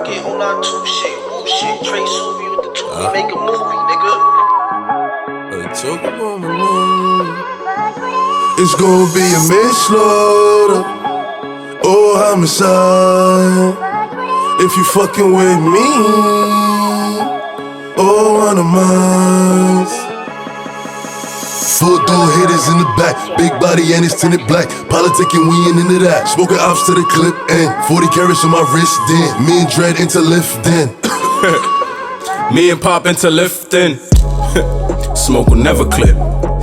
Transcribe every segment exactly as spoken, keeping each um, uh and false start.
fucking whole lot two shit, woo shit. Trey Suvi with the two, uh, we make a movie, nigga. Hey, talk about my name. It's gonna be a manslaughter or homicide if you fucking with me or one of mine. Full door hitters in the back, big body and it's tinted black. Politicking, we ain't into that. Smoking ops to the clip and forty carats on my wrist. Then me and Dread into lifting. Me and Pop into lifting. Smoke will never clip.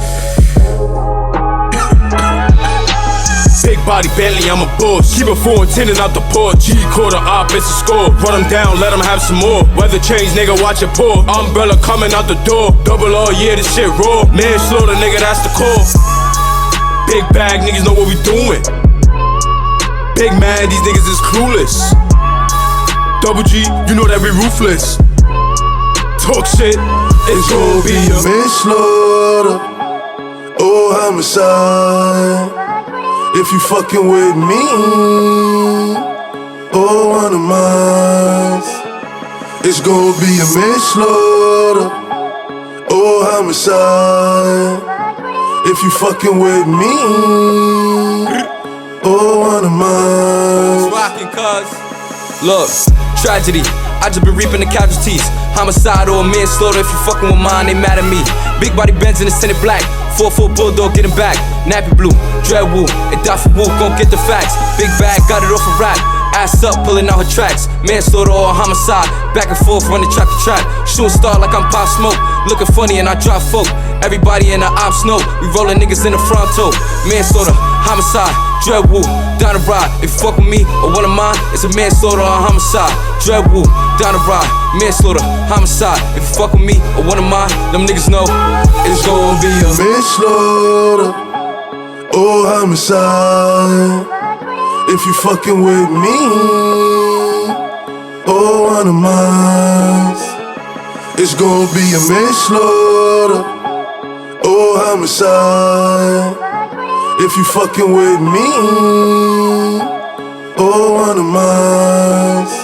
Big body Bentley, I'm a boss. Keep a four and ten out the porch. G quarter op, it's a score. Run them down, let them have some more. Weather change, nigga, watch it pour. Umbrella coming out the door. Double all year, this shit raw. Manslaughter, nigga, that's the call. Big bag, niggas know what we doing. Big man, these niggas is clueless. Double G, you know that we ruthless. Talk shit, it's, it's gonna be a manslaughter or homicide if you fucking with me or one of mine. It's gonna be a manslaughter or homicide if you fucking with me or one of mine. Rockin' cuz. Look, tragedy, I just been reaping the casualties. Homicide or manslaughter, if you fucking with mine, they mad at me. Big body Benz in the Senate black. four four bulldog, get him back. Nappy blue, dread woo, and die for woo, gon' get the facts. Big bag, got it off a rack. Ass up, pulling out her tracks. Manslaughter or homicide, back and forth, running track to track. Shooting star like I'm Pop Smoke. Looking funny and I drop folk. Everybody in the ops know we rollin' niggas in the fronto. Manslaughter, homicide, dread woo, down the ride. If you fuck with me or one of mine, it's a manslaughter or homicide. Dread woo, down the ride. Manslaughter, homicide. If you fuck with me or one of mine, them niggas know it's gonna be a manslaughter or homicide if you fucking with me or one of mine. It's gonna be a manslaughter or homicide if you fucking with me or one of mine.